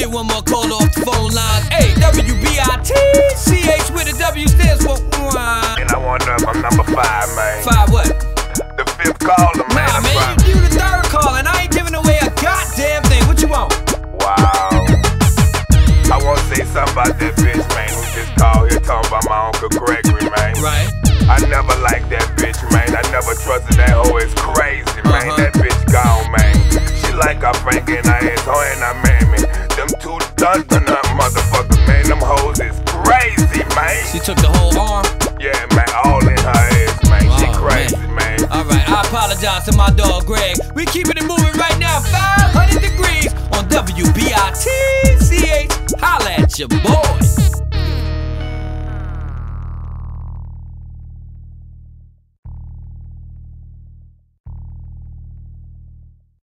get one more call off the phone line. Hey, WBITCH where the W stands for. And I want I'm number 5, man. 5 what? The 5th caller, man. Nah, man, you the 3rd call, and I ain't giving away a goddamn thing. What you want? Wow. I want to say something about that bitch, man, who just called here talking about my Uncle Gregory, man. Right. I never liked that bitch, man. I never trusted that hoe. It's crazy, man. That bitch gone, man. She like a Frankie and I ass her and I man me. Them 2 dun-dun motherfuckers, man. Them hoes is crazy, man. She took the whole arm? Yeah, man. All in her ass, man. She crazy, man. Alright, I apologize to my dog Greg. We keeping it moving right now, 500 degrees on WBITCH. Holla at your boy.